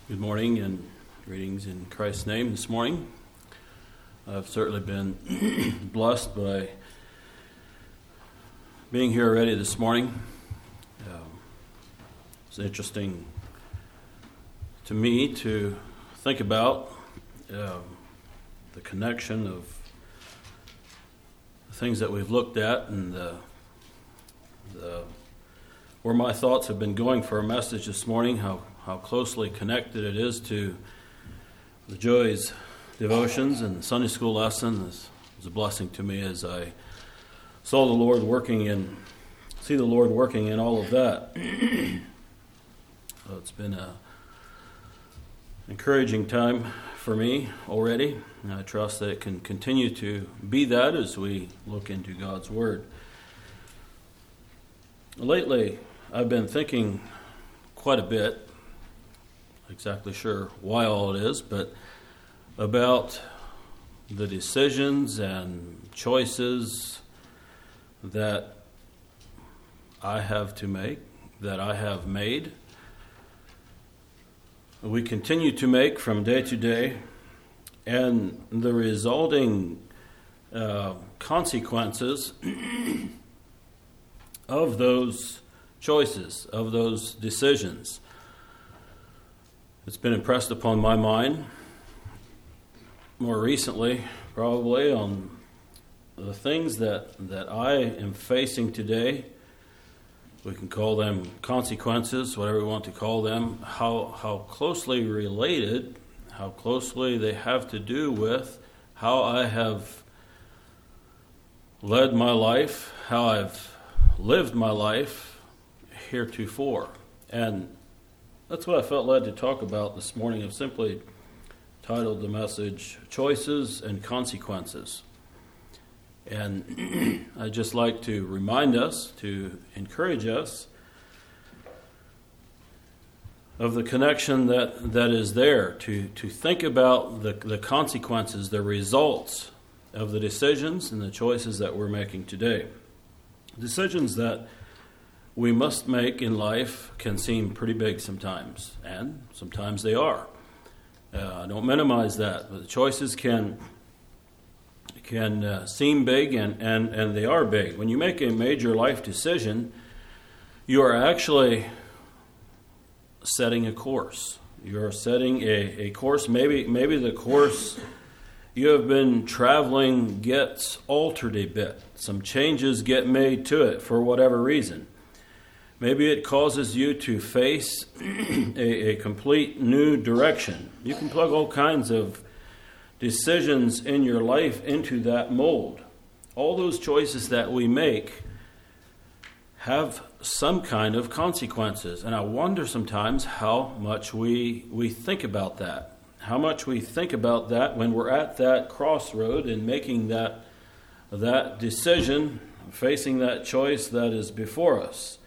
Good morning and greetings in Christ's name this morning. I've certainly been blessed by being here already this morning. It's interesting to me to think about the connection of the things that we've looked at and where my thoughts have been going for our message this morning, how closely connected it is to the Joy's devotions and the Sunday school lesson. It was a blessing to me as I see the Lord working in all of that. So it's been an encouraging time for me already, and I trust that it can continue to be that as we look into God's Word. Lately, I've been thinking quite a bit, exactly sure why all it is, but about the decisions and choices that I have to make, that I have made, we continue to make from day to day, and the resulting consequences of those choices, of those decisions. It's been impressed upon my mind more recently, probably, on the things that I am facing today. We can call them consequences, whatever we want to call them, how closely related, how closely they have to do with how I have led my life, how I've lived my life heretofore. And that's what I felt led to talk about this morning. I've simply titled the message, Choices and Consequences. And I'd just like to remind us, to encourage us of the connection that is there, to think about the consequences, the results of the decisions and the choices that we're making today. Decisions that we must make in life can seem pretty big sometimes, and sometimes they are. I don't minimize that, but the choices can seem big, and they are big. When you make a major life decision, you are actually setting a course. You are setting a course. Maybe the course you have been traveling gets altered a bit. Some changes get made to it for whatever reason. Maybe it causes you to face a complete new direction. You can plug all kinds of decisions in your life into that mold. All those choices that we make have some kind of consequences. And I wonder sometimes how much we think about that. How much we think about that when we're at that crossroad and making that decision, facing that choice that is before us.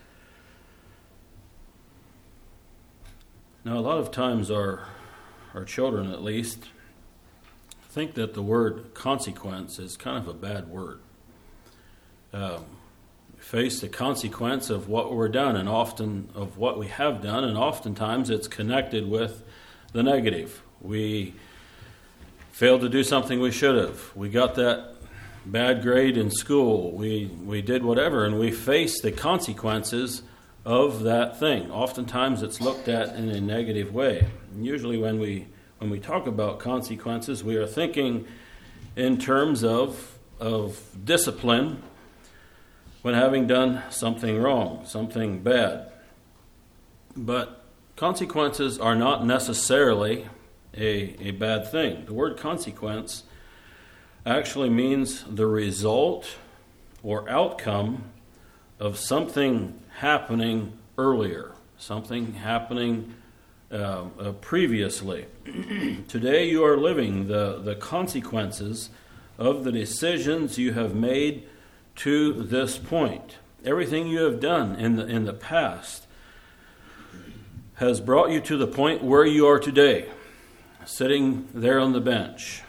Now, a lot of times our children, at least, think that the word consequence is kind of a bad word. We face the consequence of what we're done, and often of what we have done, and oftentimes it's connected with the negative. We failed to do something we should have. We got that bad grade in school. We did whatever, and we face the consequences of that thing. Oftentimes it's looked at in a negative way. And usually when we talk about consequences, we are thinking in terms of discipline when having done something wrong, something bad. But consequences are not necessarily a bad thing. The word consequence actually means the result or outcome of something happening earlier, something happening previously. Today you are living the consequences of the decisions you have made to this point. Everything you have done in the past has brought you to the point where you are today, sitting there on the bench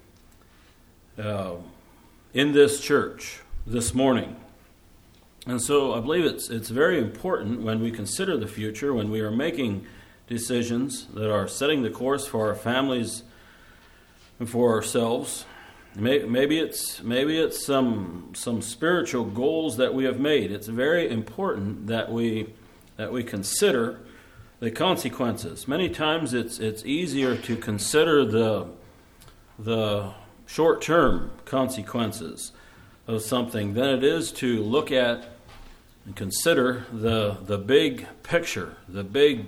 in this church this morning. And so I believe it's very important when we consider the future, when we are making decisions that are setting the course for our families and for ourselves. Maybe it's some spiritual goals that we have made. It's very important that we consider the consequences. Many times it's easier to consider the short-term consequences of something than it is to look at and consider the big picture, the big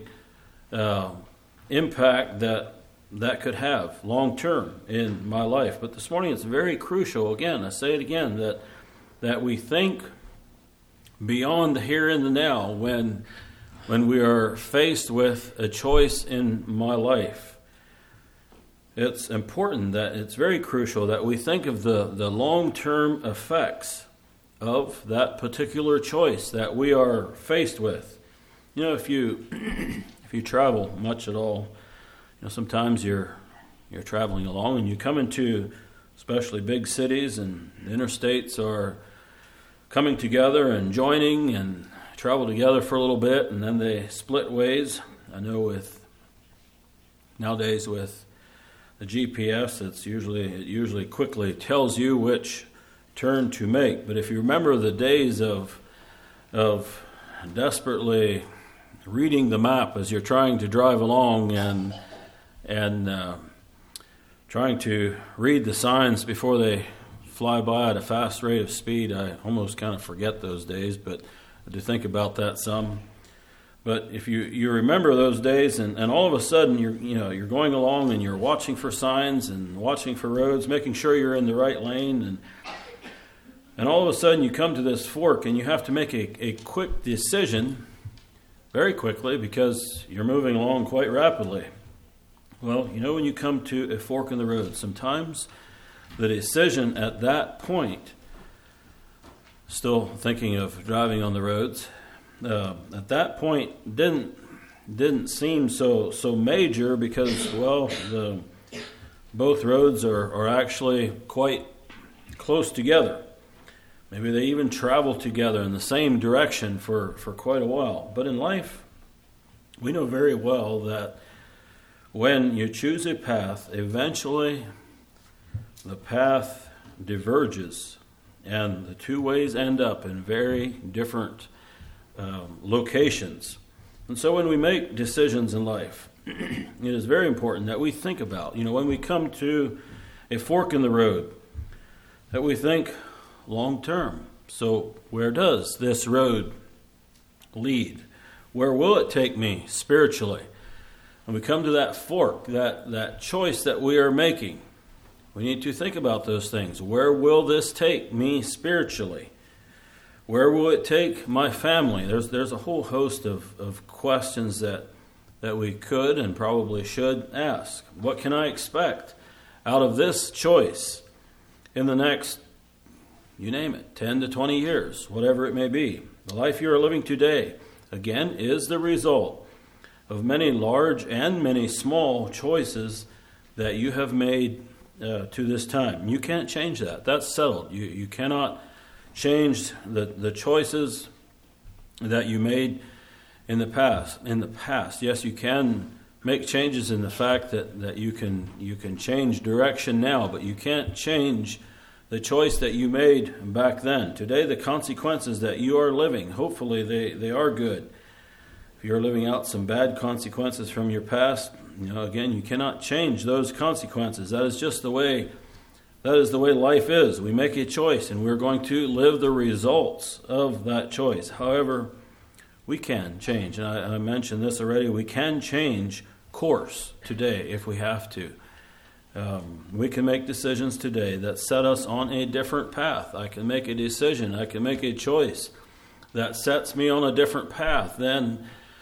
impact that could have long-term in my life. But this morning it's very crucial, again, I say it again, that we think beyond the here and the now when we are faced with a choice in my life. It's important that it's very crucial that we think of the long-term effects of that particular choice that we are faced with. You know, if you travel much at all, sometimes you're traveling along and you come into especially big cities, and the interstates are coming together and joining and travel together for a little bit, and then they split ways. I know nowadays with the GPS, it usually quickly tells you which turn to make. But if you remember the days of desperately reading the map as you're trying to drive along and trying to read the signs before they fly by at a fast rate of speed, I almost kind of forget those days, but I do think about that some. But if you remember those days, and all of a sudden you're going along and you're watching for signs and watching for roads, making sure you're in the right lane, and all of a sudden you come to this fork and you have to make a quick decision very quickly because you're moving along quite rapidly. Well, when you come to a fork in the road, sometimes the decision at that point, still thinking of driving on the roads, at that point didn't seem so major because, both roads are actually quite close together. Maybe they even travel together in the same direction for quite a while. But in life, we know very well that when you choose a path, eventually the path diverges, and the two ways end up in very different locations. And so when we make decisions in life, it is very important that we think about, when we come to a fork in the road, that we think long term. So where does this road lead? Where will it take me spiritually? When we come to that fork, that choice that we are making, we need to think about those things. Where will this take me spiritually? Where will it take my family? There's a whole host of questions that we could and probably should ask. What can I expect out of this choice in the next, you name it, 10 to 20 years, whatever it may be? The life you are living today, again, is the result of many large and many small choices that you have made to this time. You can't change that. That's settled. You cannot change the choices that you made in the past. Yes, you can make changes in the fact that you can change direction now, but you can't change the choice that you made back then. Today, the consequences that you are living, hopefully they are good. If you're living out some bad consequences from your past, again, you cannot change those consequences. That is just the way life is. We make a choice, and we're going to live the results of that choice. However, we can change, and I mentioned this already, we can change course today if we have to. We can make decisions today that set us on a different path. I can make a decision, I can make a choice that sets me on a different path than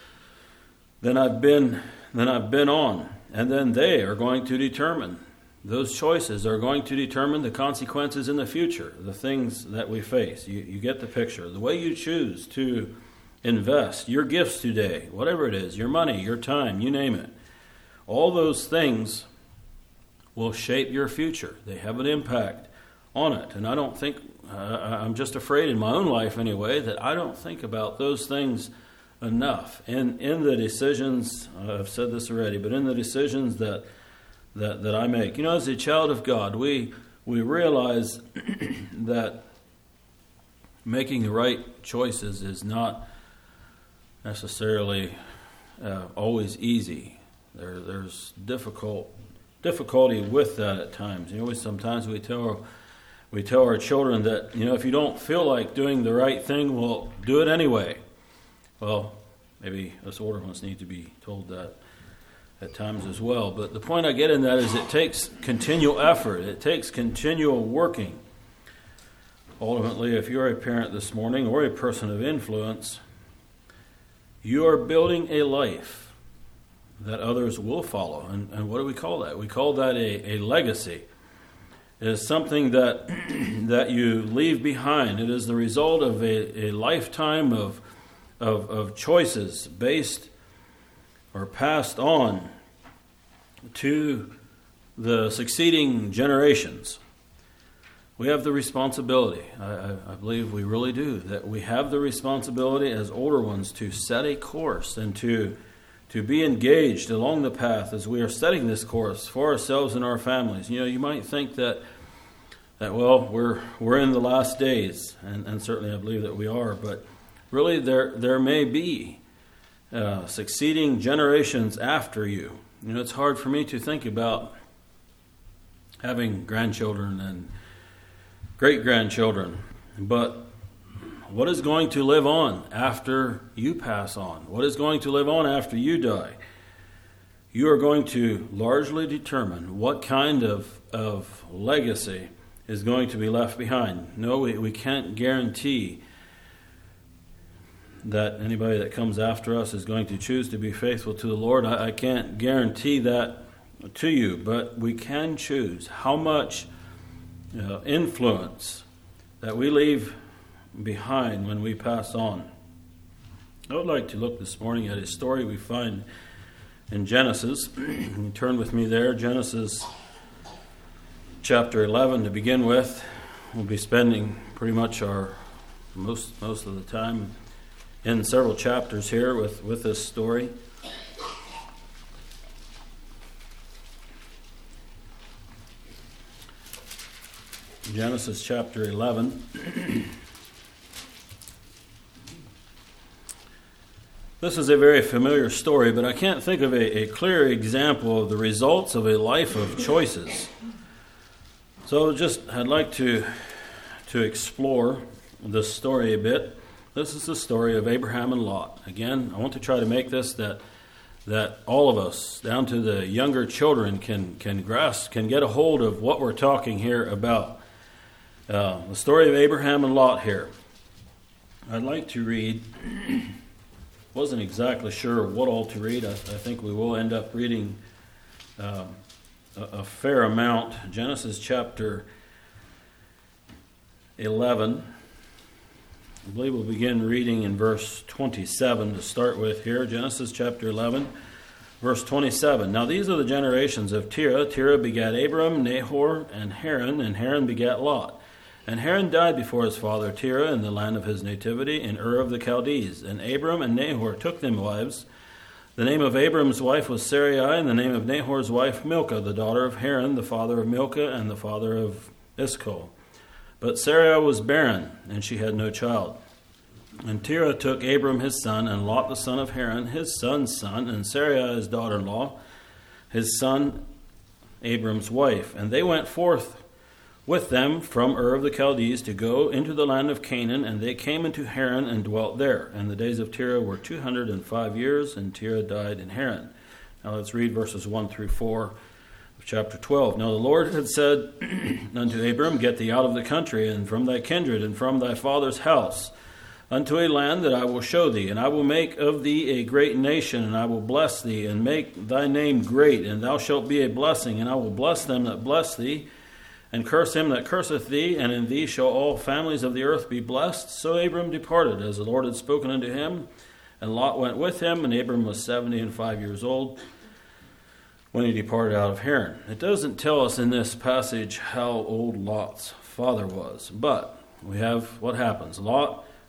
I've been on. And then they are going to determine, those choices are going to determine the consequences in the future, the things that we face. You get the picture. The way you choose to invest your gifts today, whatever it is, your money, your time, you name it, all those things will shape your future. They have an impact on it. And I don't think, I'm just afraid in my own life anyway, that I don't think about those things enough in the decisions. I've said this already, but in the decisions that I make, as a child of God, we realize that making the right choices is not necessarily always easy. There's difficulty with that at times. Sometimes we tell our children that, if you don't feel like doing the right thing, well, do it anyway. Well, maybe us older ones need to be told that at times as well. But the point I get in that is it takes continual effort. It takes continual working. Ultimately, if you're a parent this morning or a person of influence, you are building a life that others will follow. And what do we call that? We call that a legacy. It is something that that you leave behind. It is the result of a lifetime of choices based or passed on to the succeeding generations. We have the responsibility, I believe we really do, that we have the responsibility as older ones to set a course and to be engaged along the path as we are setting this course for ourselves and our families. You might think that well, we're in the last days, and certainly I believe that we are, but really there may be succeeding generations after you. It's hard for me to think about having grandchildren and great-grandchildren, but what is going to live on after you pass on? What is going to live on after you die? You are going to largely determine what kind of legacy is going to be left behind. No, we can't guarantee that anybody that comes after us is going to choose to be faithful to the Lord. I can't guarantee that to you, but we can choose how much influence that we leave behind when we pass on. I would like to look this morning at a story we find in Genesis. You turn with me there, Genesis chapter 11 to begin with. We'll be spending pretty much our most of the time in several chapters here with this story. Genesis chapter 11. This is a very familiar story, but I can't think of a clear example of the results of a life of choices. So I'd like to explore this story a bit. This is the story of Abraham and Lot. Again, I want to try to make this that all of us, down to the younger children, can grasp, can get a hold of what we're talking here about. The story of Abraham and Lot here. I'd like to read, wasn't exactly sure what all to read. I think we will end up reading a fair amount. Genesis chapter 11. I believe we'll begin reading in verse 27 to start with here. Genesis chapter 11, verse 27. Now these are the generations of Terah. Terah begat Abram, Nahor, and Haran begat Lot. And Haran died before his father Terah in the land of his nativity, in Ur of the Chaldees. And Abram and Nahor took them wives. The name of Abram's wife was Sarai, and the name of Nahor's wife Milcah, the daughter of Haran, the father of Milcah, and the father of Iscol. But Sarai was barren, and she had no child. And Terah took Abram his son, and Lot the son of Haran, his son's son, and Sarai his daughter-in-law, his son Abram's wife. And they went forth with them from Ur of the Chaldees to go into the land of Canaan, and they came into Haran and dwelt there. And the days of Terah were 205 years, and Terah died in Haran. Now let's read verses 1 through 4 of chapter 12. Now the Lord had said unto Abram, Get thee out of the country, and from thy kindred, and from thy father's house, unto a land that I will show thee, and I will make of thee a great nation, and I will bless thee, and make thy name great, and thou shalt be a blessing, and I will bless them that bless thee, and curse him that curseth thee, and in thee shall all families of the earth be blessed. So Abram departed, as the Lord had spoken unto him, and Lot went with him, and Abram was 75 years old when he departed out of Haran. It doesn't tell us in this passage how old Lot's father was, but we have what happens. Lot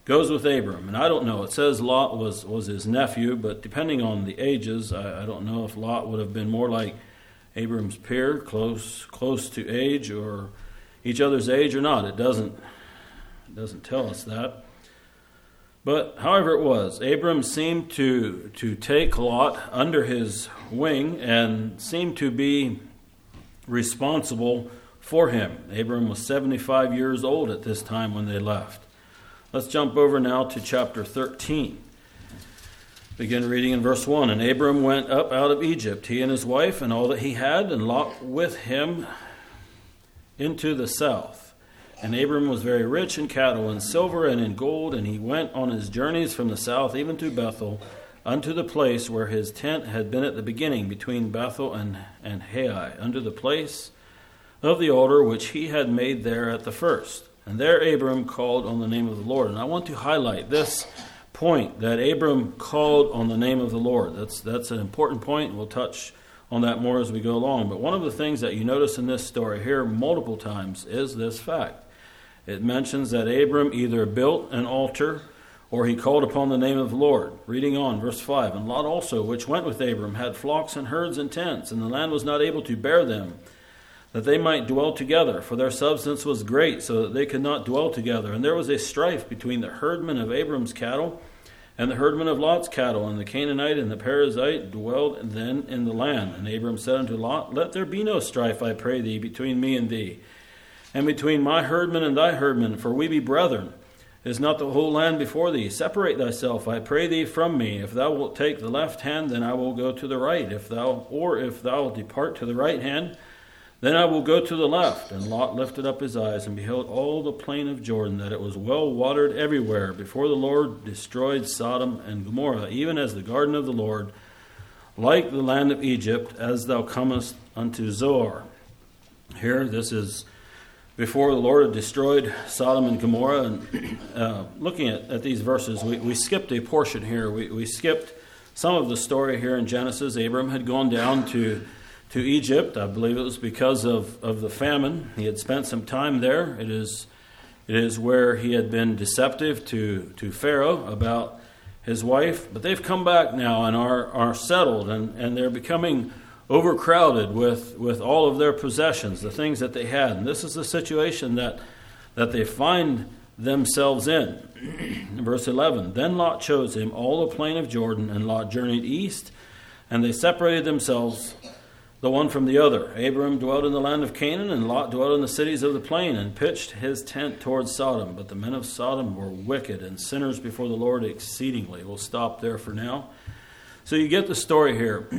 goes with Abram. And I don't know, it says Lot was his nephew, but depending on the ages, I don't know if Lot would have been more like Abram's peer, close to age or each other's age or not. It doesn't tell us that. But however it was, Abram seemed to take Lot under his wing and seemed to be responsible for him. Abram was 75 years old at this time when they left. Let's jump over now to chapter 13. Begin reading in verse 1. And Abram went up out of Egypt, he and his wife and all that he had, and Lot with him into the south. And Abram was very rich in cattle and silver and in gold, and he went on his journeys from the south even to Bethel, unto the place where his tent had been at the beginning, between Bethel and Hai, unto the place of the altar which he had made there at the first. And there Abram called on the name of the Lord. And I want to highlight this point, that Abram called on the name of the Lord. That's an important point. We'll touch on that more as we go along. But one of the things that you notice in this story here multiple times is this fact. It mentions that Abram either built an altar or he called upon the name of the Lord. Reading on, verse 5. And Lot also, which went with Abram, had flocks and herds and tents, and the land was not able to bear them, that they might dwell together, for their substance was great, so that they could not dwell together. And there was a strife between the herdmen of Abram's cattle and the herdmen of Lot's cattle, and the Canaanite and the Perizzite dwelled then in the land. And Abram said unto Lot, Let there be no strife, I pray thee, between me and thee, and between my herdmen and thy herdmen, for we be brethren. Is not the whole land before thee? Separate thyself, I pray thee, from me. If thou wilt take the left hand, then I will go to the right. If thou depart to the right hand, then I will go to the left. And Lot lifted up his eyes and beheld all the plain of Jordan, that it was well watered everywhere, before the Lord destroyed Sodom and Gomorrah, even as the garden of the Lord, like the land of Egypt, as thou comest unto Zoar. Here, this is before the Lord had destroyed Sodom and Gomorrah. And looking at these verses, we skipped a portion here. We skipped some of the story here in Genesis. Abram had gone down to Egypt. I believe it was because of the famine. He had spent some time there. It is where he had been deceptive to Pharaoh about his wife. But they've come back now and are settled, and they're becoming overcrowded with all of their possessions, the things that they had. And this is the situation that they find themselves in. Verse 11, Then Lot chose him all the plain of Jordan, and Lot journeyed east, and they separated themselves the one from the other. Abram dwelt in the land of Canaan, and Lot dwelt in the cities of the plain, and pitched his tent towards Sodom. But the men of Sodom were wicked and sinners before the Lord exceedingly. We'll stop there for now. So you get the story here.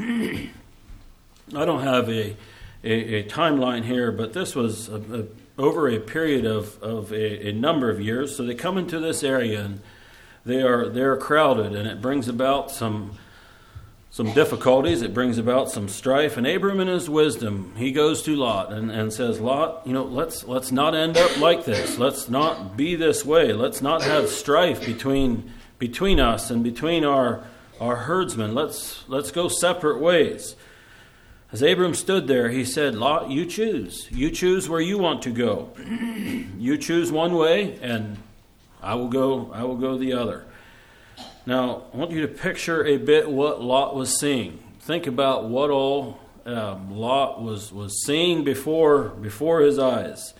I don't have a timeline here, but this was over a period of a number of years. So they come into this area, and they're crowded, and it brings about some difficulties. It brings about some strife. And Abram, in his wisdom, he goes to Lot and says, Lot, let's not end up like this. Let's not be this way. Let's not have strife between us and between our herdsmen. Let's go separate ways. As Abram stood there, he said, Lot, you choose. You choose where you want to go. You choose one way, and I will go the other. Now, I want you to picture a bit what Lot was seeing. Think about what all Lot was seeing before his eyes.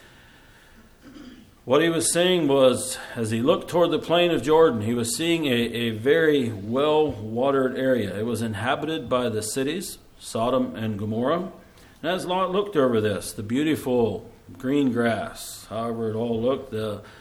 What he was seeing was, as he looked toward the plain of Jordan, he was seeing a very well-watered area. It was inhabited by the cities, Sodom and Gomorrah. And as Lot looked over this, the beautiful green grass, however it all looked,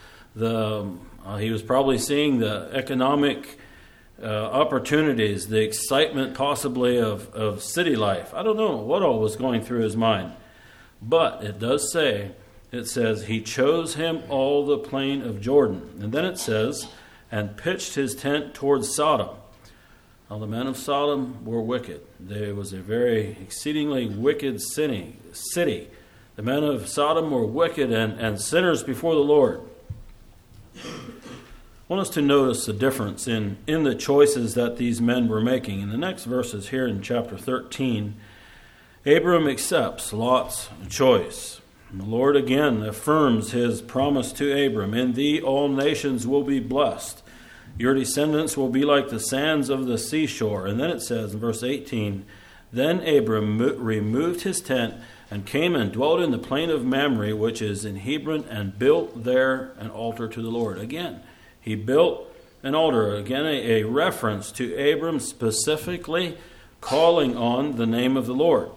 he was probably seeing the economic opportunities, the excitement possibly of city life. I don't know what all was going through his mind. But it does say, it says, he chose him all the plain of Jordan. And then it says, and pitched his tent towards Sodom. Now the men of Sodom were wicked. There was a very exceedingly wicked city. The men of Sodom were wicked and sinners before the Lord. I want us to notice the difference in the choices that these men were making. In the next verses here in chapter 13, Abram accepts Lot's choice. And the Lord again affirms his promise to Abram. In thee all nations will be blessed. Your descendants will be like the sands of the seashore. And then it says in verse 18, Then Abram removed his tent and came and dwelt in the plain of Mamre, which is in Hebron, and built there an altar to the Lord. Again, he built an altar. Again, a reference to Abram specifically calling on the name of the Lord.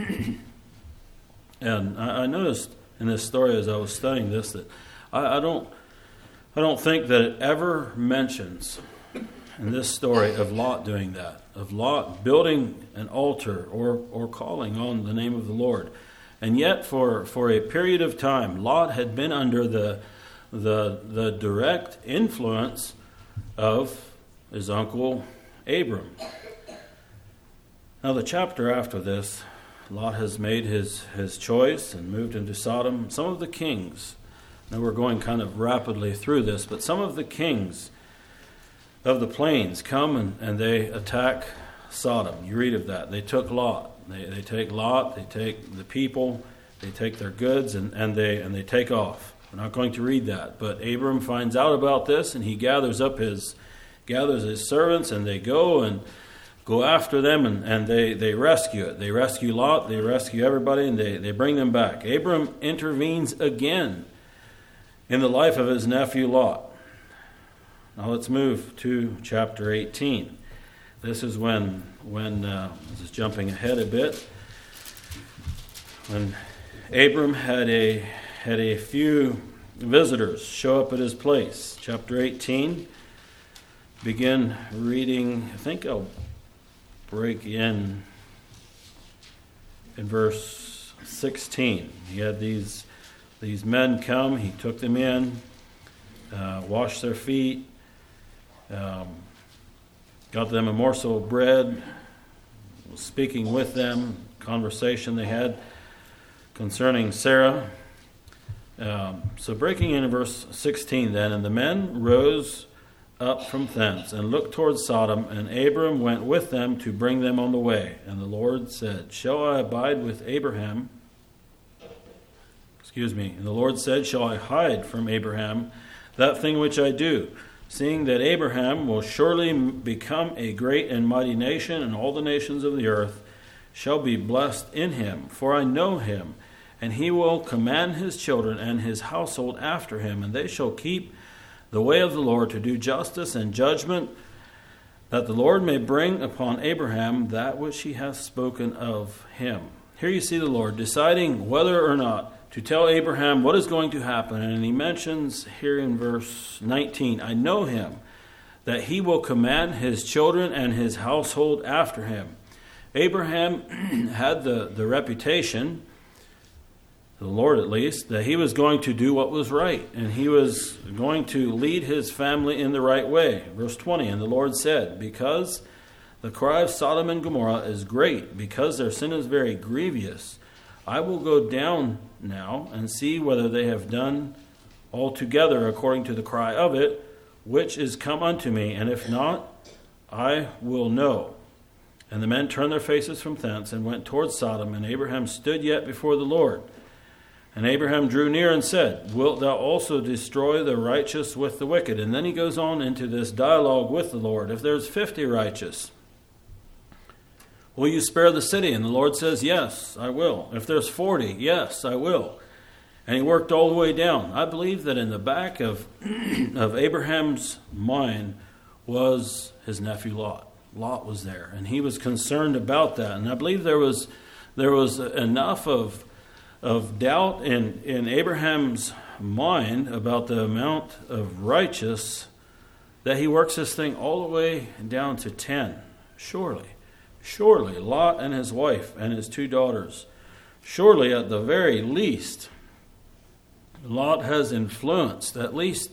And I noticed in this story as I was studying this that I don't think that it ever mentions in this story of Lot doing that, of Lot building an altar or calling on the name of the Lord. And yet for a period of time, Lot had been under the direct influence of his uncle Abram. Now the chapter after this, Lot has made his choice and moved into Sodom. Some of the kings, now we're going kind of rapidly through this, but some of the kings of the plains come and they attack Sodom. You read of that. They took Lot. They take Lot, they take the people, they take their goods, and they take off. We're not going to read that. But Abram finds out about this, and he gathers his servants, and they go after them, and they rescue it. They rescue Lot, they rescue everybody, and they bring them back. Abram intervenes again in the life of his nephew Lot. Now let's move to chapter 18. This is when this is jumping ahead a bit, when Abram had a few visitors show up at his place. Chapter 18, begin reading, I think I'll break in verse 16. He had these men come, he took them in, washed their feet, got them a morsel of bread, was speaking with them, conversation they had concerning Sarah. So breaking in verse 16 then, and the men rose up from thence and looked towards Sodom, and Abram went with them to bring them on the way. And the Lord said, Shall I abide with Abraham? And the Lord said, Shall I hide from Abraham that thing which I do? Seeing that Abraham will surely become a great and mighty nation, and all the nations of the earth shall be blessed in him. For I know him, and he will command his children and his household after him, and they shall keep the way of the Lord to do justice and judgment, that the Lord may bring upon Abraham that which he hath spoken of him. Here you see the Lord deciding whether or not to tell Abraham what is going to happen. And he mentions here in verse 19, I know him, that he will command his children and his household after him. Abraham had the reputation, the Lord at least, that he was going to do what was right, and he was going to lead his family in the right way. Verse 20, and the Lord said, Because the cry of Sodom and Gomorrah is great, because their sin is very grievous, I will go down now and see whether they have done altogether according to the cry of it, which is come unto me, and if not, I will know. And the men turned their faces from thence and went towards Sodom, and Abraham stood yet before the Lord. And Abraham drew near and said, Wilt thou also destroy the righteous with the wicked? And then he goes on into this dialogue with the Lord. If there's 50 righteous, will you spare the city? And the Lord says, Yes, I will. If there's 40, yes, I will. And he worked all the way down. I believe that in the back of Abraham's mind was his nephew Lot. Lot was there, and he was concerned about that. And I believe there was enough of doubt in Abraham's mind about the amount of righteous that he works this thing all the way down to 10. Surely, Lot and his wife and his 2 daughters. Surely, at the very least, Lot has influenced at least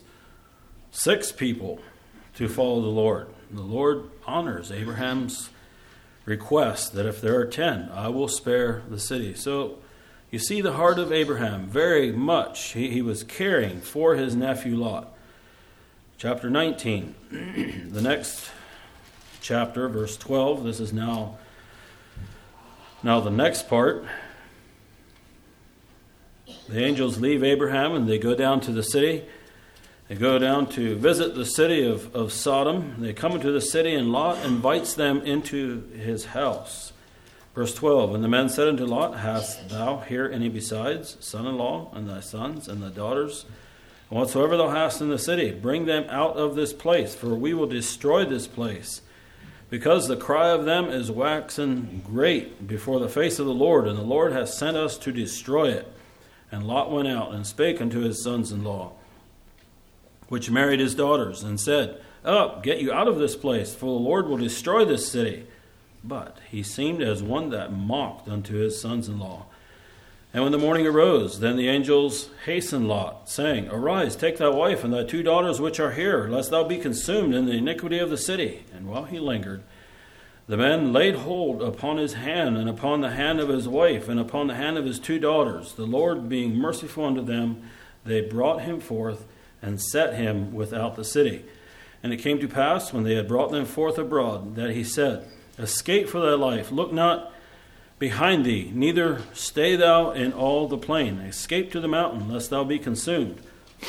6 people to follow the Lord. The Lord honors Abraham's request that if there are 10, I will spare the city. So you see the heart of Abraham very much. He was caring for his nephew Lot. Chapter 19, the next chapter, verse 12. This is now the next part. The angels leave Abraham and they go down to the city. They go down to visit the city of Sodom. They come into the city, and Lot invites them into his house. Verse 12, and the men said unto Lot, hast thou here any besides, son-in-law, and thy sons, and thy daughters? And whatsoever thou hast in the city, bring them out of this place, for we will destroy this place. Because the cry of them is waxen great before the face of the Lord, and the Lord hath sent us to destroy it. And Lot went out and spake unto his sons-in-law, which married his daughters, and said, Up, get you out of this place, for the Lord will destroy this city. But he seemed as one that mocked unto his sons-in-law. And when the morning arose, then the angels hastened Lot, saying, Arise, take thy wife and thy 2 daughters which are here, lest thou be consumed in the iniquity of the city. And while he lingered, the men laid hold upon his hand, and upon the hand of his wife, and upon the hand of his 2 daughters. The Lord being merciful unto them, they brought him forth, and set him without the city. And it came to pass, when they had brought them forth abroad, that he said, Escape for thy life, look not behind thee, neither stay thou in all the plain. Escape to the mountain, lest thou be consumed.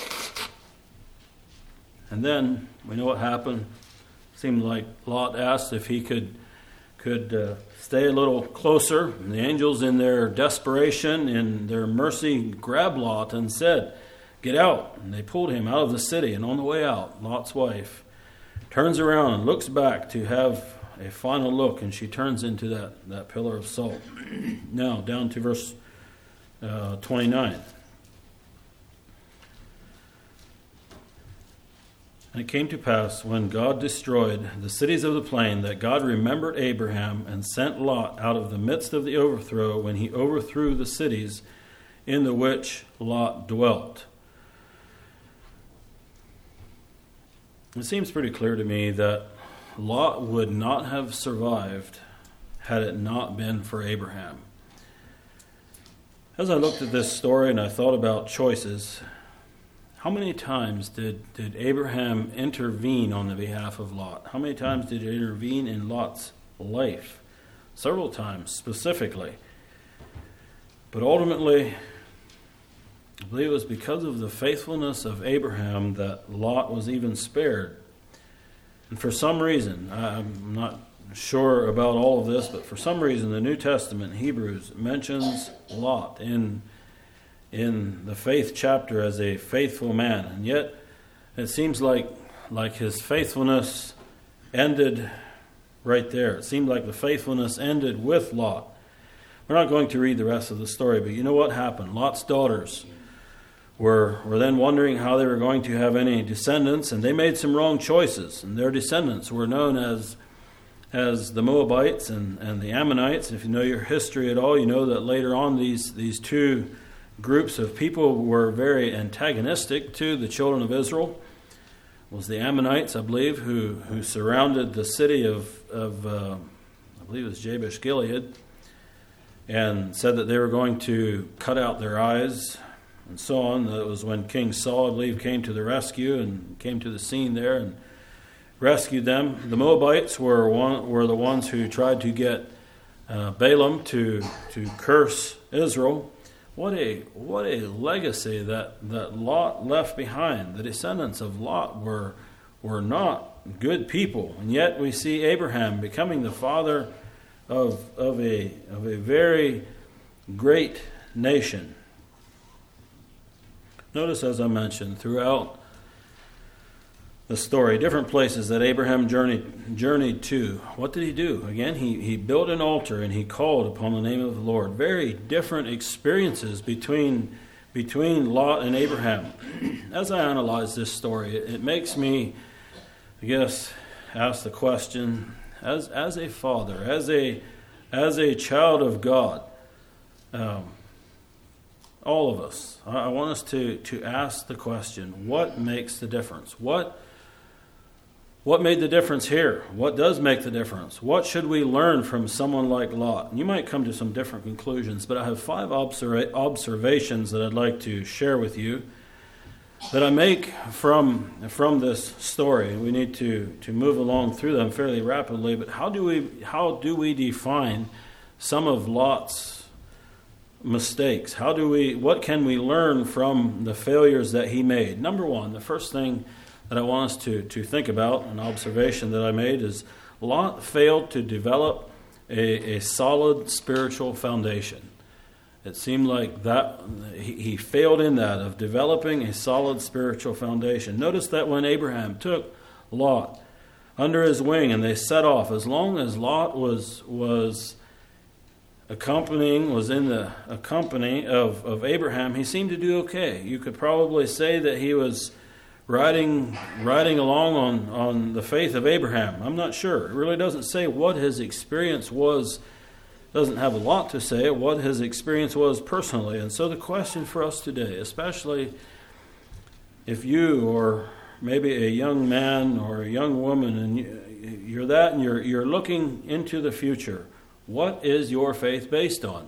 And then, we know what happened. Seemed like Lot asked if he could stay a little closer. And the angels, in their desperation, in their mercy, grabbed Lot and said, Get out. And they pulled him out of the city. And on the way out, Lot's wife turns around and looks back to have a final look, and she turns into that pillar of salt. Now, down to verse 29. And it came to pass, when God destroyed the cities of the plain, that God remembered Abraham, and sent Lot out of the midst of the overthrow, when he overthrew the cities in the which Lot dwelt. It seems pretty clear to me that Lot would not have survived had it not been for Abraham. As I looked at this story and I thought about choices, how many times did Abraham intervene on the behalf of Lot? How many times did he intervene in Lot's life? Several times, specifically. But ultimately, I believe it was because of the faithfulness of Abraham that Lot was even spared. And for some reason, I'm not sure about all of this, but for some reason the New Testament, Hebrews, mentions Lot in the faith chapter as a faithful man. And yet, it seems like his faithfulness ended right there. It seemed like the faithfulness ended with Lot. We're not going to read the rest of the story, but you know what happened? Lot's daughters were then wondering how they were going to have any descendants, and they made some wrong choices. And their descendants were known as the Moabites and the Ammonites. If you know your history at all, you know that later on these 2 groups of people were very antagonistic to the children of Israel. It was the Ammonites, I believe, who surrounded the city of I believe it was Jabesh Gilead, and said that they were going to cut out their eyes and so on. That was when King Saul, I believe, came to the rescue and came to the scene there and rescued them. The Moabites were the ones who tried to get Balaam to curse Israel. What a legacy that Lot left behind. The descendants of Lot were not good people, and yet we see Abraham becoming the father of a very great nation. Notice, as I mentioned, throughout the story, different places that Abraham journeyed to. What did he do? Again, he built an altar and he called upon the name of the Lord. Very different experiences between Lot and Abraham. As I analyze this story, it makes me, I guess, ask the question, as a father, as a child of God, all of us, I want us to ask the question, what makes the difference? What made the difference here? What does make the difference? What should we learn from someone like Lot? And you might come to some different conclusions, but I have 5 observations that I'd like to share with you that I make from this story. We need to move along through them fairly rapidly, but how do we define some of Lot's mistakes? What can we learn from the failures that he made? Number one, the first thing that I want us to think about, an observation that I made, is Lot failed to develop a solid spiritual foundation. It seemed like that he failed in that, of developing a solid spiritual foundation. Notice that when Abraham took Lot under his wing and they set off, as long as Lot was in the company of Abraham, he seemed to do okay. You could probably say that he was riding along on the faith of Abraham. I'm not sure. It really doesn't say what his experience was. Doesn't have a lot to say what his experience was personally. And so the question for us today, especially if you or maybe a young man or a young woman and you're looking into the future, what is your faith based on?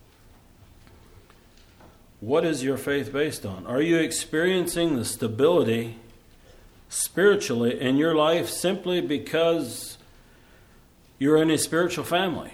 What is your faith based on? Are you experiencing the stability spiritually in your life simply because you're in a spiritual family?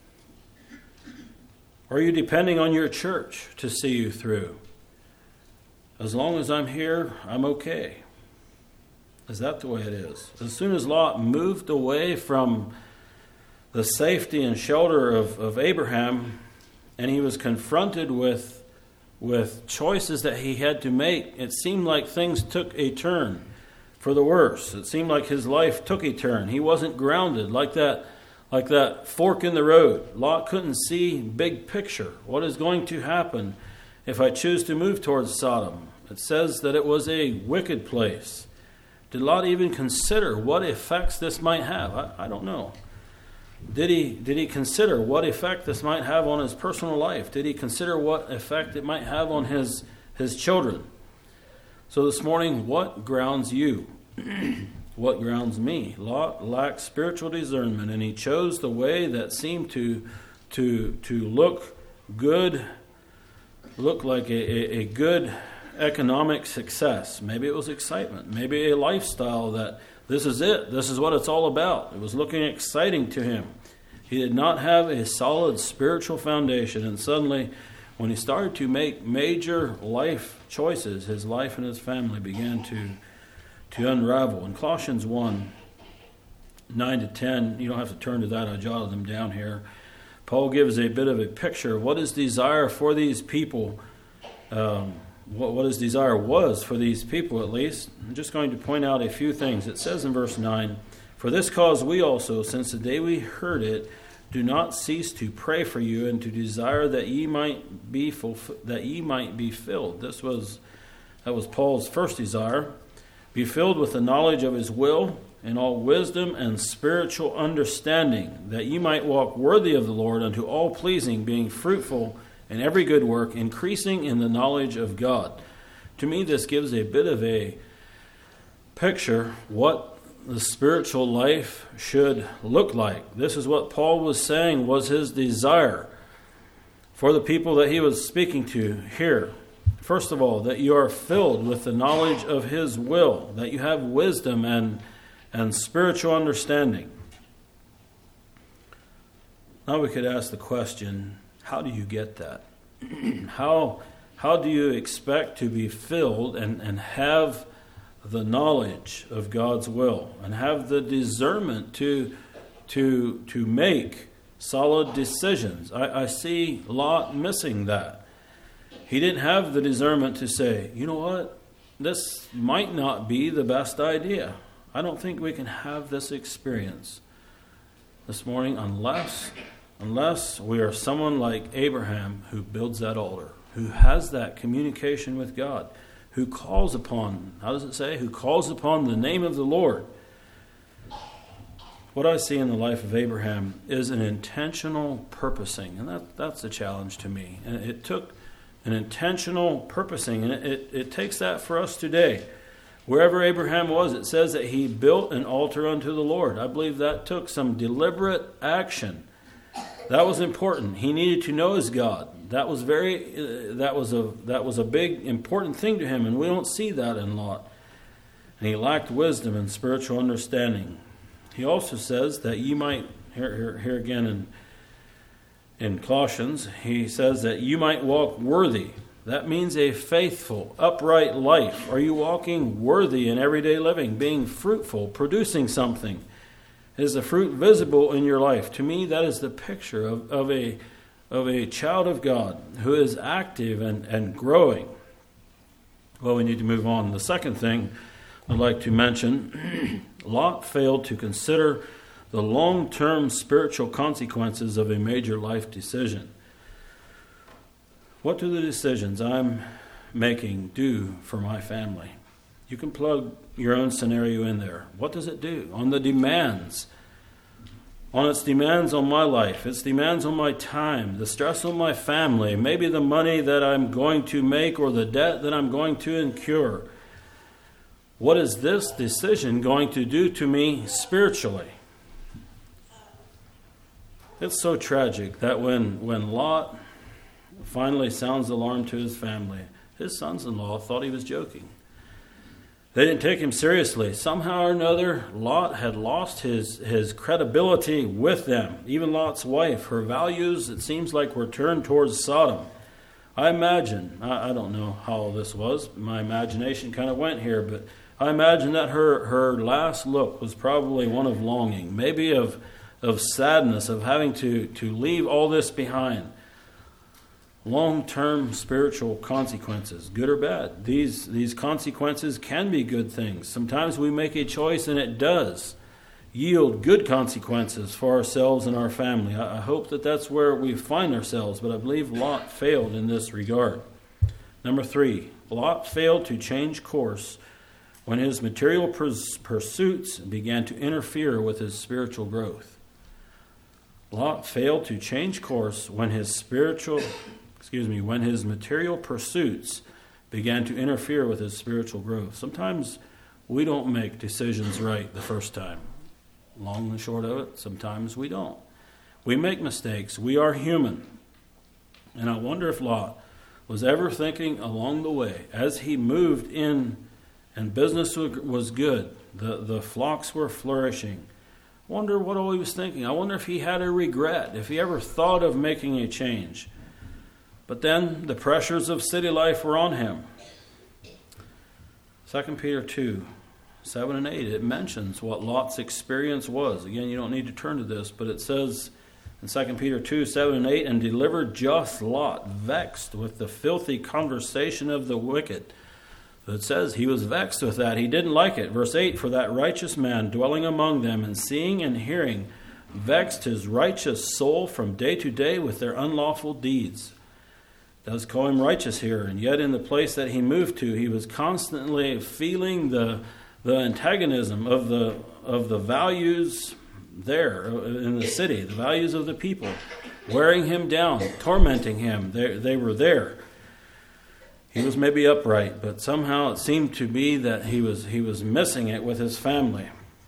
Are you depending on your church to see you through? As long as I'm here, I'm okay. Is that the way it is? As soon as Lot moved away from the safety and shelter of Abraham, and he was confronted with choices that he had to make, it seemed like things took a turn for the worse. It seemed like his life took a turn. He wasn't grounded like that fork in the road. Lot couldn't see big picture. What is going to happen if I choose to move towards Sodom? It says that it was a wicked place. Did Lot even consider what effects this might have? I don't know. Did he consider what effect this might have on his personal life? Did he consider what effect it might have on his children? So this morning, what grounds you? What grounds me? Lot lacked spiritual discernment, and he chose the way that seemed to look good, look like a good economic success. Maybe it was excitement. Maybe a lifestyle that this is it. This is what it's all about. It was looking exciting to him. He did not have a solid spiritual foundation, and suddenly, when he started to make major life choices, his life and his family began to unravel. In Colossians 1, 9-10, you don't have to turn to that, I jotted them down here. Paul gives a bit of a picture of what his desire for these people, what his desire was for these people at least. I'm just going to point out a few things. It says in verse 9, "For this cause we also, since the day we heard it, do not cease to pray for you and to desire that ye might be filled." That was Paul's first desire. "Be filled with the knowledge of his will and all wisdom and spiritual understanding, that ye might walk worthy of the Lord unto all pleasing, being fruitful in every good work, increasing in the knowledge of God." To me, this gives a bit of a picture what the spiritual life should look like. This is what Paul was saying was his desire for the people that he was speaking to here. First of all, that you are filled with the knowledge of his will, that you have wisdom and spiritual understanding. Now we could ask the question, how do you get that? How do you expect to be filled and have the knowledge of God's will and have the discernment to make solid decisions? I see Lot missing that. He didn't have the discernment to say, you know what, this might not be the best idea. I don't think we can have this experience this morning unless we are someone like Abraham who builds that altar, who has that communication with God, who calls upon, how does it say? Who calls upon the name of the Lord. What I see in the life of Abraham is an intentional purposing, and that's a challenge to me. And it took an intentional purposing, and it takes that for us today. Wherever Abraham was, it says that he built an altar unto the Lord. I believe that took some deliberate action. That was important. He needed to know his God. That was a big important thing to him, and we don't see that in Lot. And he lacked wisdom and spiritual understanding. He also says that ye might, here again In Colossians, he says that you might walk worthy. That means a faithful, upright life. Are you walking worthy in everyday living, being fruitful, producing something? Is the fruit visible in your life? To me, that is the picture of a child of God who is active and growing. Well, we need to move on. The second thing I'd like to mention, Lot failed to consider the long-term spiritual consequences of a major life decision. What do the decisions I'm making do for my family? You can plug your own scenario in there. What does it do on the demands? On its demands on my life, its demands on my time, the stress on my family, maybe the money that I'm going to make or the debt that I'm going to incur. What is this decision going to do to me spiritually? It's so tragic that when Lot finally sounds the alarm to his family, his sons-in-law thought he was joking. They didn't take him seriously. Somehow or another, Lot had lost his credibility with them. Even Lot's wife, her values, it seems like, were turned towards Sodom. I imagine, I don't know how this was, my imagination kind of went here, but I imagine that her last look was probably one of longing, maybe of sadness, of having to leave all this behind. Long-term spiritual consequences, good or bad. These consequences can be good things. Sometimes we make a choice and it does yield good consequences for ourselves and our family. I hope that that's where we find ourselves, but I believe Lot failed in this regard. Number 3, Lot failed to change course when his material pursuits began to interfere with his spiritual growth. Lot failed to change course when his material pursuits began to interfere with his spiritual growth. Sometimes we don't make decisions right the first time. Long and short of it, sometimes we don't. We make mistakes. We are human. And I wonder if Lot was ever thinking along the way, as he moved in and business was good, the flocks were flourishing. I wonder what all he was thinking. I wonder if he had a regret, if he ever thought of making a change. But then the pressures of city life were on him. 2 Peter 2, 7 and 8, it mentions what Lot's experience was. Again, you don't need to turn to this, but it says in 2 Peter 2, 7 and 8, and delivered just Lot, vexed with the filthy conversation of the wicked. It says he was vexed with that. He didn't like it. Verse 8, for that righteous man dwelling among them and seeing and hearing vexed his righteous soul from day to day with their unlawful deeds. It does call him righteous here, and yet in the place that he moved to, he was constantly feeling the antagonism of the values there in the city, the values of the people, wearing him down, tormenting him. They were there. He was maybe upright, but somehow it seemed to be that he was missing it with his family.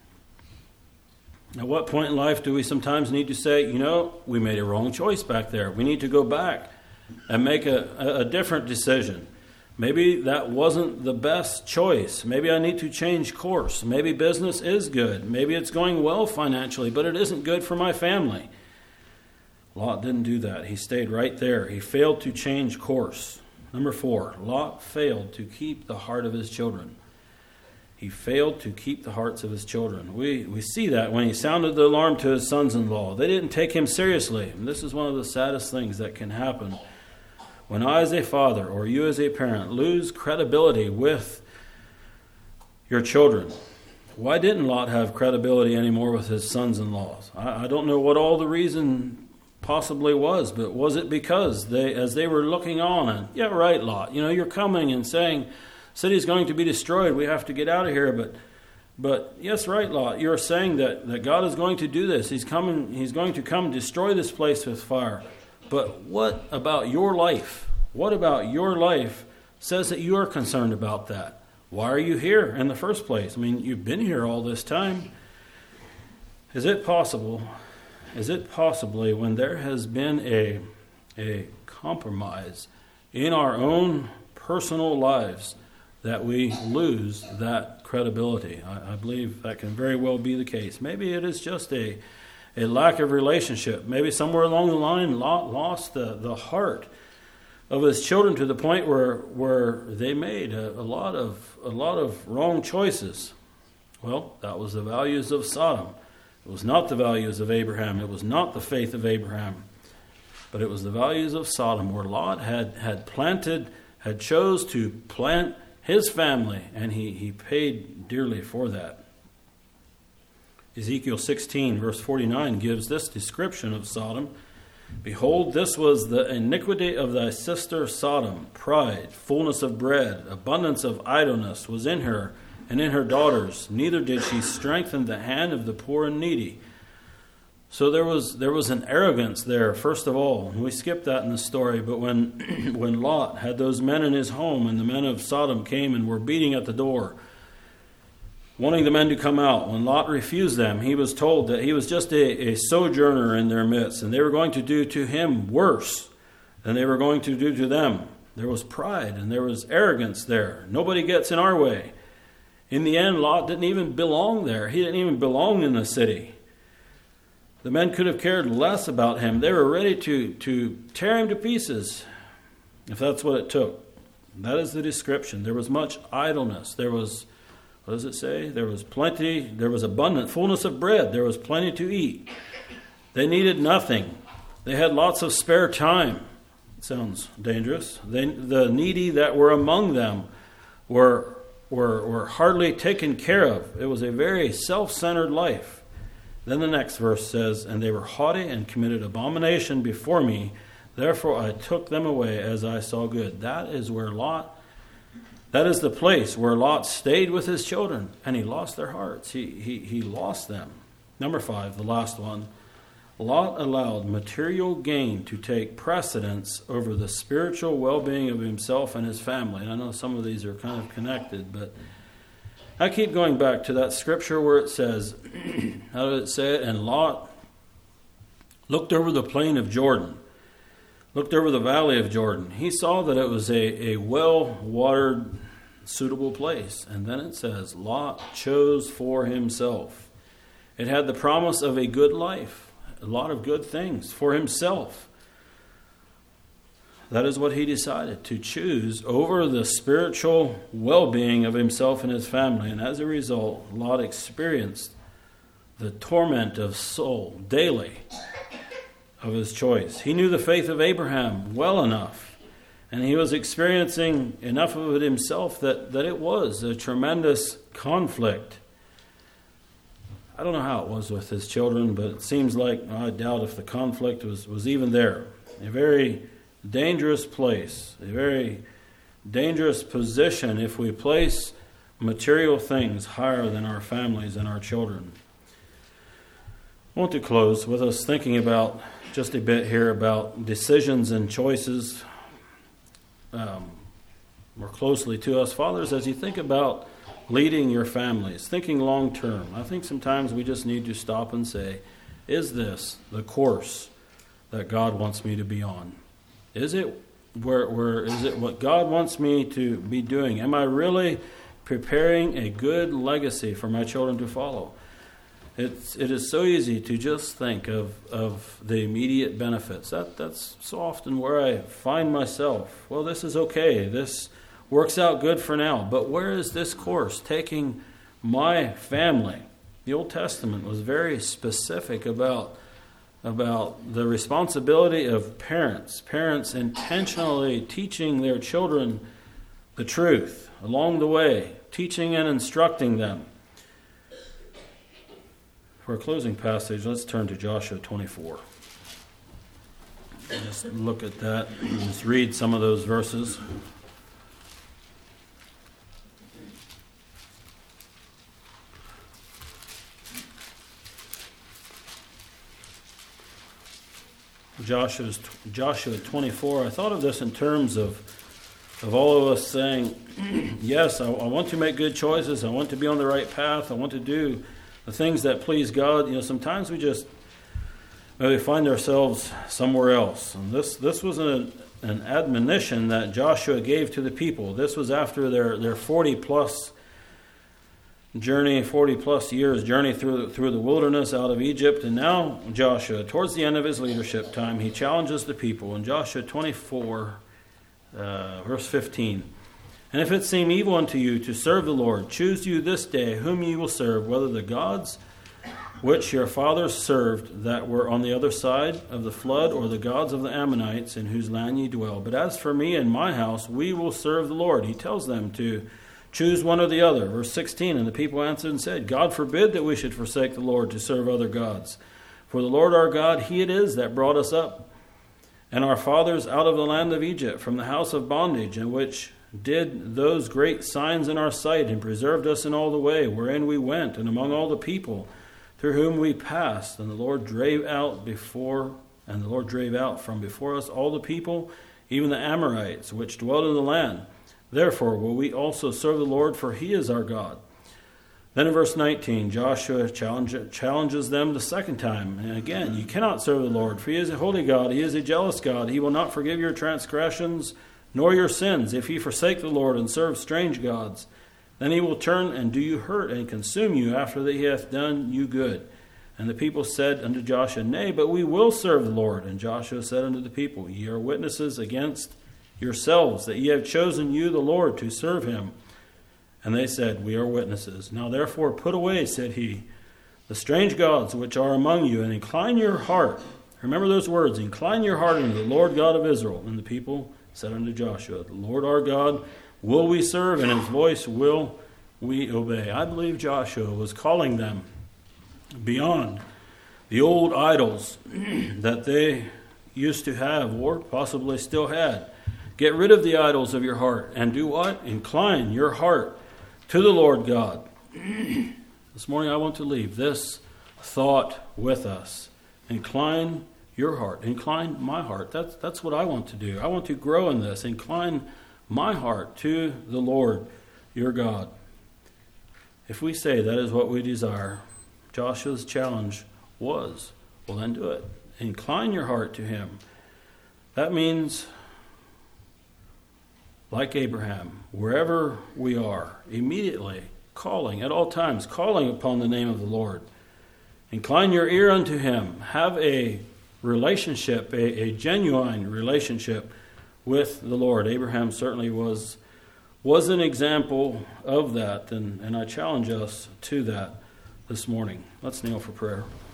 At what point in life do we sometimes need to say, we made a wrong choice back there. We need to go back and make a different decision. Maybe that wasn't the best choice. Maybe I need to change course. Maybe business is good. Maybe it's going well financially, but it isn't good for my family. Lot didn't do that. He stayed right there. He failed to change course. Number 4, Lot failed to keep the heart of his children. He failed to keep the hearts of his children. We see that when he sounded the alarm to his sons-in-law. They didn't take him seriously. And this is one of the saddest things that can happen. When I as a father or you as a parent lose credibility with your children. Why didn't Lot have credibility anymore with his sons-in-laws? I don't know what all the reason possibly was, but was it because as they were looking on and, yeah, right, Lot, you're coming and saying, city's going to be destroyed, we have to get out of here, but yes, right, Lot, you're saying that God is going to do this, he's going to come and destroy this place with fire, but what about your life? What about your life says that you are concerned about that? Why are you here in the first place? I mean, you've been here all this time. Is it possibly when there has been a compromise in our own personal lives that we lose that credibility? I believe that can very well be the case. Maybe it is just a a lack of relationship. Maybe somewhere along the line, Lot lost the heart of his children to the point where they made a lot of wrong choices. Well, that was the values of Sodom. It was not the values of Abraham. It was not the faith of Abraham. But it was the values of Sodom, where Lot had chose to plant his family, and he paid dearly for that. Ezekiel 16, verse 49, gives this description of Sodom. Behold, this was the iniquity of thy sister Sodom. Pride, fullness of bread, abundance of idleness was in her and in her daughters. Neither did she strengthen the hand of the poor and needy. So there was an arrogance there, first of all. And we skipped that in the story. But when Lot had those men in his home, and the men of Sodom came and were beating at the door, wanting the men to come out, when Lot refused them, he was told that he was just a sojourner in their midst, and they were going to do to him worse than they were going to do to them. There was pride and there was arrogance there. Nobody gets in our way. In the end, Lot didn't even belong there. He didn't even belong in the city. The men could have cared less about him. They were ready to tear him to pieces, if that's what it took. That is the description. There was much idleness. There was, what does it say? There was plenty, there was abundant fullness of bread. There was plenty to eat. They needed nothing. They had lots of spare time. It sounds dangerous. The needy that were among them were hardly taken care of. It was a very self-centered life. Then the next verse says, and they were haughty and committed abomination before me. Therefore I took them away as I saw good. That is the place where Lot stayed with his children, and he lost their hearts. He lost them. Number 5, the last one. Lot allowed material gain to take precedence over the spiritual well-being of himself and his family. And I know some of these are kind of connected, but I keep going back to that scripture where it says, how did it say it? And Lot looked over the plain of Jordan, looked over the valley of Jordan. He saw that it was a well-watered, suitable place. And then it says, Lot chose for himself. It had the promise of a good life, a lot of good things for himself. That is what he decided, to choose over the spiritual well-being of himself and his family. And as a result, Lot experienced the torment of soul daily of his choice. He knew the faith of Abraham well enough, and he was experiencing enough of it himself that it was a tremendous conflict. I don't know how it was with his children, but it seems like, I doubt if the conflict was even there. A very dangerous place, a very dangerous position if we place material things higher than our families and our children. I want to close with us thinking about just a bit here about decisions and choices more closely to us. Fathers, as you think about leading your families, thinking long term, I think sometimes we just need to stop and say, is this the course that God wants me to be on? Is it is it what God wants me to be doing? Am I really preparing a good legacy for my children to follow? It is so easy to just think of the immediate benefits. That's so often where I find myself. Well, this is okay. This works out good for now. But where is this course taking my family? The Old Testament was very specific about the responsibility of parents intentionally teaching their children the truth along the way, teaching and instructing them. For a closing passage, let's turn to Joshua 24. Just look at that and just read some of those verses. Joshua 24. I thought of this in terms of all of us saying, yes, I want to make good choices. I want to be on the right path. I want to do the things that please God. Sometimes we just maybe find ourselves somewhere else. And this was an admonition that Joshua gave to the people. This was after their 40 plus journey, 40 plus years journey through the wilderness out of Egypt. And now Joshua, towards the end of his leadership time, he challenges the people in Joshua 24, verse 15. And if it seem evil unto you to serve the Lord, choose you this day whom ye will serve, whether the gods which your fathers served that were on the other side of the flood, or the gods of the Ammonites in whose land ye dwell. But as for me and my house, we will serve the Lord. He tells them to choose one or the other. Verse 16, and the people answered and said, God forbid that we should forsake the Lord to serve other gods. For the Lord our God, He it is that brought us up and our fathers out of the land of Egypt, from the house of bondage, and which did those great signs in our sight, and preserved us in all the way wherein we went, and among all the people through whom we passed. And the Lord drave out from before us all the people, even the Amorites, which dwelt in the land. Therefore will we also serve the Lord, for He is our God. Then in verse 19, Joshua challenges them the second time. And again, you cannot serve the Lord, for He is a holy God. He is a jealous God. He will not forgive your transgressions nor your sins, if ye forsake the Lord and serve strange gods. Then He will turn and do you hurt and consume you after that He hath done you good. And the people said unto Joshua, Nay, but we will serve the Lord. And Joshua said unto the people, Ye are witnesses against yourselves, that ye have chosen you the Lord to serve Him. And they said, We are witnesses. Now therefore put away, said he, the strange gods which are among you, and incline your heart. Remember those words, incline your heart unto the Lord God of Israel. And the people said unto Joshua, The Lord our God will we serve, and His voice will we obey. I believe Joshua was calling them beyond the old idols that they used to have, or possibly still had. Get rid of the idols of your heart, and do what? Incline your heart to the Lord God. This morning I want to leave this thought with us. Incline your heart. Incline my heart. That's what I want to do. I want to grow in this. Incline my heart to the Lord your God. If we say that is what we desire, Joshua's challenge was, well then do it. Incline your heart to Him. That means, like Abraham, wherever we are, immediately calling, at all times, calling upon the name of the Lord. Incline your ear unto Him. Have a relationship, a genuine relationship with the Lord. Abraham certainly was an example of that, and I challenge us to that this morning. Let's kneel for prayer.